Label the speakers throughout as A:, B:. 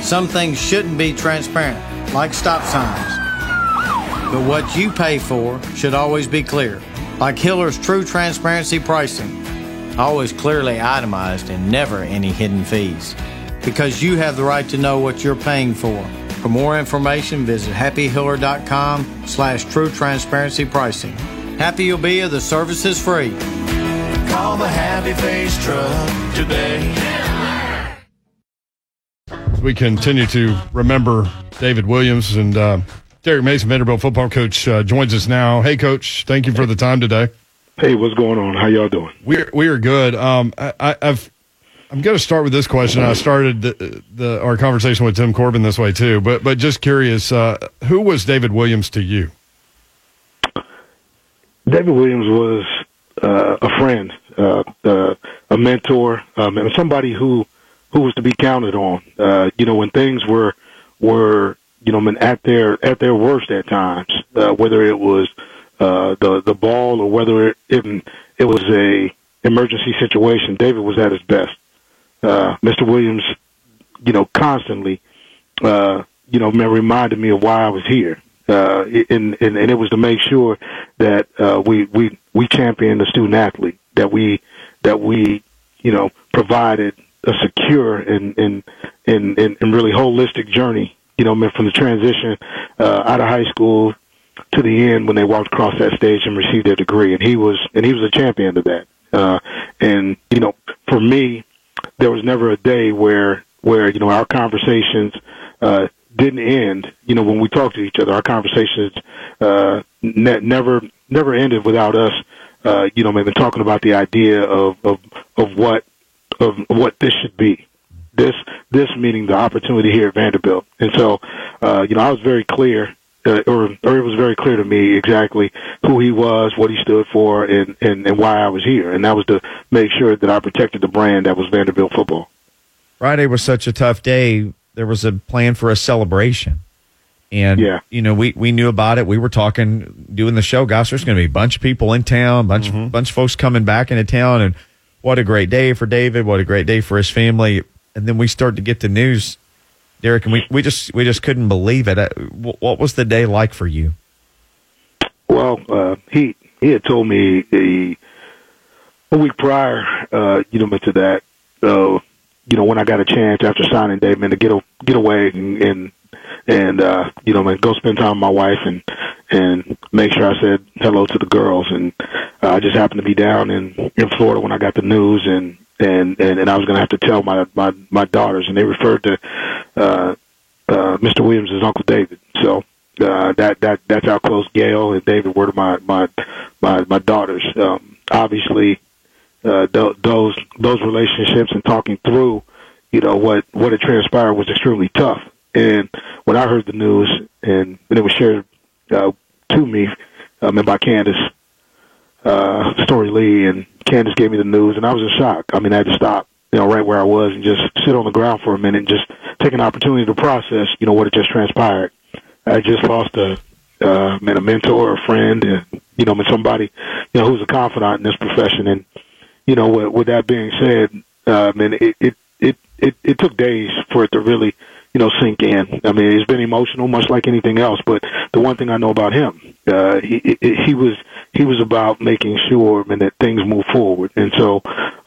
A: some things shouldn't be transparent, like stop signs. But what you pay for should always be clear, like Hiller's True Transparency Pricing. Always clearly itemized and never any hidden fees. Because you have the right to know what you're paying for. For more information, visit happyhiller.com/true transparency pricing. Happy you'll be if the service is free.
B: Call the Happy Face Truck today.
C: We continue to remember David Williams, and Derek Mason, Vanderbilt football coach, joins us now. Hey, Coach, thank you for the time today.
D: Hey, what's going on? How y'all doing?
C: We are good. I'm going to start with this question. I started our conversation with Tim Corbin this way too, but just curious, who was David Williams to you?
D: David Williams was a friend, a mentor, and somebody who was to be counted on. When things were at their worst at times, whether it was the ball or whether it was a emergency situation, David was at his best. Mr. Williams, constantly, reminded me of why I was here. And it was to make sure that we championed the student athlete, that we provided a secure and really holistic journey, from the transition out of high school to the end when they walked across that stage and received their degree. And he was a champion of that. For me, there was never a day where our conversations didn't end. When we talked to each other, our conversations never ended without us, maybe talking about the idea of what this should be. This meaning the opportunity here at Vanderbilt. And so, I was very clear, or it was very clear to me exactly who he was, what he stood for, and why I was here. And that was to make sure that I protected the brand that was Vanderbilt football.
E: Friday was such a tough day. There was a plan for a celebration. And, we knew about it. We were talking, doing the show. Gosh, there's going to be a bunch of people in town, bunch of folks coming back into town. And what a great day for David. What a great day for his family. And then we started to get the news, Derek, and we just couldn't believe it. What was the day like for you?
D: Well, he had told me a week prior, to that, when I got a chance after signing David to get away and go spend time with my wife and make sure I said hello to the girls. And I just happened to be down in Florida when I got the news, and I was going to have to tell my daughters, and they referred to Mr. Williams as Uncle David. So that's how close Gail and David were to my daughters. Obviously, those relationships and talking through, what had transpired was extremely tough. And when I heard the news and when it was shared to me by Candace Story Lee, and Candace gave me the news, and I was in shock. I mean, I had to stop, right where I was and just sit on the ground for a minute and just take an opportunity to process, what had just transpired. I just lost a mentor, a friend, and, somebody, who's a confidant in this profession. And, with that being said, it took days for it to really, sink in. I mean, it's been emotional, much like anything else. But the one thing I know about him, he was about making sure, that things move forward. And so,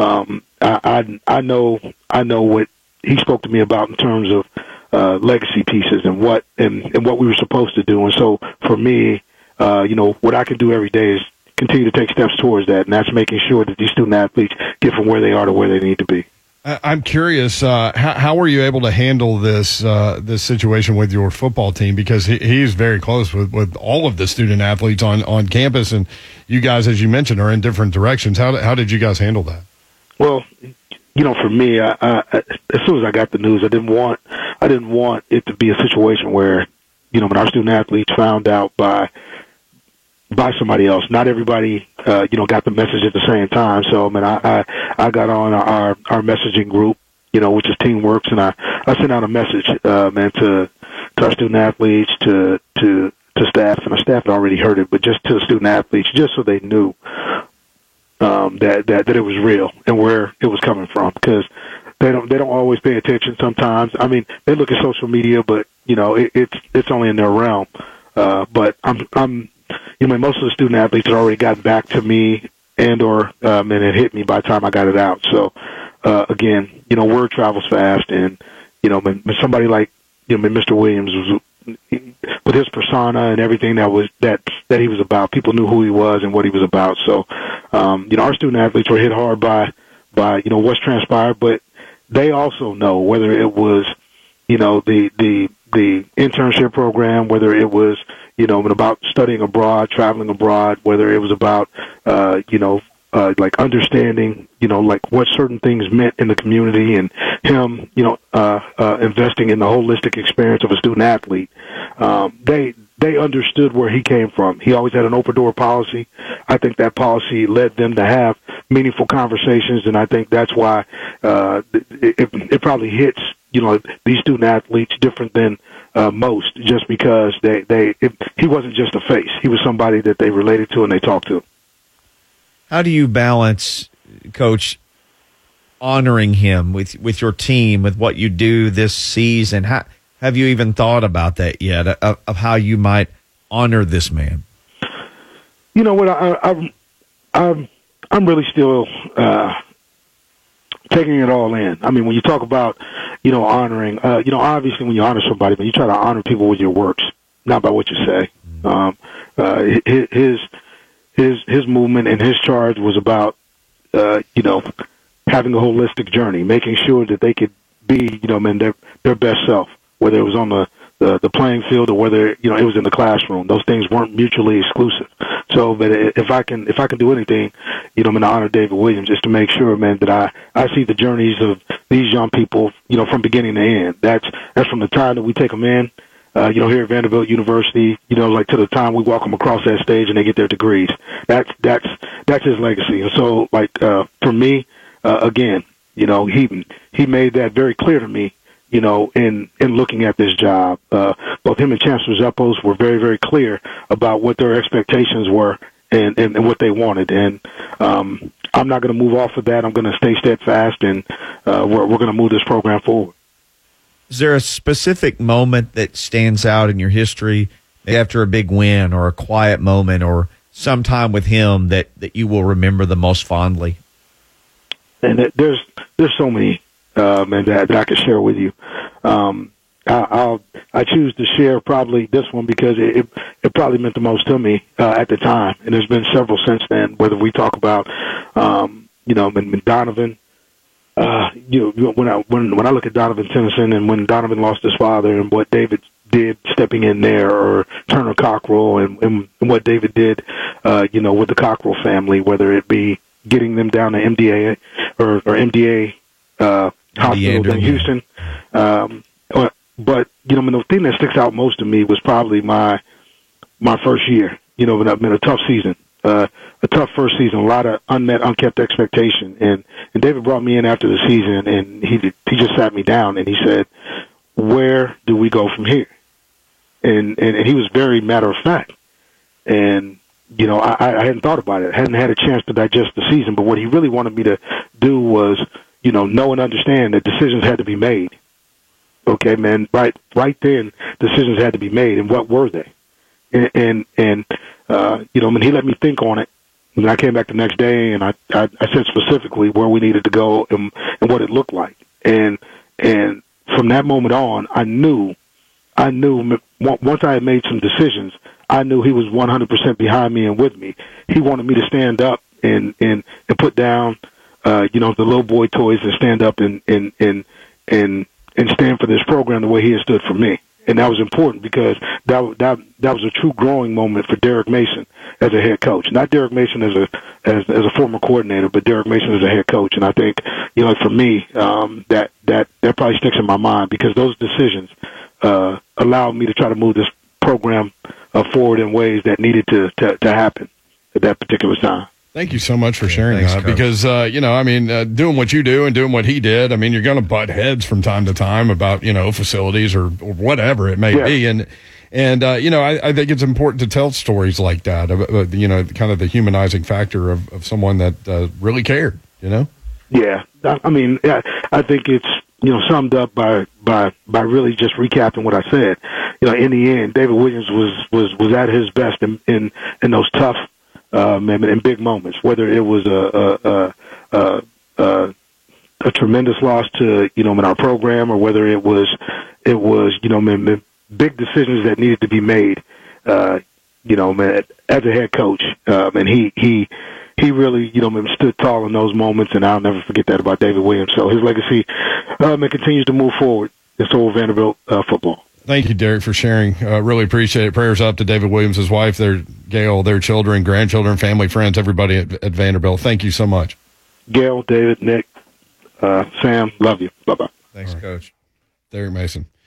D: I know what he spoke to me about in terms of legacy pieces and what we were supposed to do. And so, for me, what I can do every day is continue to take steps towards that, and that's making sure that these student athletes get from where they are to where they need to be.
C: I'm curious, how were you able to handle this situation with your football team? Because he's very close with all of the student athletes on campus, and you guys, as you mentioned, are in different directions. How did you guys handle that?
D: Well, for me, I, as soon as I got the news, I didn't want it to be a situation where, when our student athletes found out by somebody else. Not everybody, got the message at the same time. So, I got on our messaging group, which is Teamworks, and I sent out a message, to our student athletes, to staff, and our staff had already heard it, but just to the student athletes, just so they knew, that it was real and where it was coming from. Because they don't always pay attention sometimes. I mean, they look at social media, but it's only in their realm. But I'm most of the student athletes had already gotten back to me and it hit me by the time I got it out. So again, word travels fast, and when somebody like Mr. Williams was with his persona and everything that he was about, people knew who he was and what he was about. So our student athletes were hit hard by what's transpired, but they also know whether it was the internship program, whether it was about studying abroad, traveling abroad, whether it was about like understanding like what certain things meant in the community, and him investing in the holistic experience of a student athlete. They understood where he came from. He always had an open door policy. I think that policy led them to have meaningful conversations, and I think that's why it probably hits these student athletes different than most, just because he wasn't just a face. He was somebody that they related to and they talked to.
E: How do you balance, Coach, honoring him with your team, with what you do this season? Have you even thought about that yet, of how you might honor this man?
D: You know what? I'm really still taking it all in. I mean, when you talk about honoring, obviously when you honor somebody, but you try to honor people with your works, not by what you say. His movement and his charge was about having a holistic journey, making sure that they could be their best self, whether it was on the playing field or whether it was in the classroom. Those things weren't mutually exclusive. So, but if I can do anything, I'm going to honor David Williams, just to make sure, man, that I see the journeys of these young people, from beginning to end. That's from the time that we take them in, here at Vanderbilt University, like to the time we walk them across that stage and they get their degrees. That's his legacy. And so, like, for me, again, he made that very clear to me, in looking at this job. Both him and Chancellor Zeppos were very, very clear about what their expectations were and what they wanted. And I'm not going to move off of that. I'm going to stay steadfast, and we're going to move this program forward.
E: Is there a specific moment that stands out in your history after a big win, or a quiet moment, or some time with him that you will remember the most fondly?
D: And there's so many, man, that I could share with you. I choose to share probably this one because it probably meant the most to me at the time, and there's been several since then. Whether we talk about Donovan. When I look at Donovan Tennyson, and when Donovan lost his father, and what David did stepping in there, or Turner Cockrell, and what David did, with the Cockrell family, whether it be getting them down to MDA or MDA hospital in Houston. But the thing that sticks out most to me was probably my first year. I've been a tough season. A tough first season, a lot of unkept expectation, and David brought me in after the season, and he just sat me down and he said, "Where do we go from here?" And he was very matter of fact, and I hadn't thought about it, hadn't had a chance to digest the season, but what he really wanted me to do was know and understand that decisions had to be made. Okay, man, right then, decisions had to be made, and what were they? And he let me think on it. And I came back the next day, and I said specifically where we needed to go and what it looked like. And from that moment on, I knew once I had made some decisions, I knew he was 100% behind me and with me. He wanted me to stand up and put down, the little boy toys, and stand up and stand for this program the way he had stood for me. And that was important because that was a true growing moment for Derek Mason as a head coach. Not Derek Mason as a former coordinator, but Derek Mason as a head coach. And I think, for me, that probably sticks in my mind because those decisions allowed me to try to move this program forward in ways that needed to happen at that particular time.
C: Thank you so much for sharing that, because, doing what you do and doing what he did, you're going to butt heads from time to time about, facilities or whatever it may be. And I think it's important to tell stories like that, kind of the humanizing factor of someone that really cared,
D: Yeah, I mean, I think it's, summed up by really just recapping what I said. In the end, David Williams was at his best in those tough and big moments, whether it was a tremendous loss to, in our program, or whether it was big decisions that needed to be made, as a head coach. And he really, stood tall in those moments, and I'll never forget that about David Williams. So his legacy continues to move forward in so Vanderbilt football.
C: Thank you, Derek, for sharing. Really appreciate it. Prayers up to David Williams, his wife, Gail, their children, grandchildren, family, friends, everybody at Vanderbilt. Thank you so much.
D: Gail, David, Nick, Sam, love you. Bye-bye.
E: Thanks, Coach.
C: Derek Mason.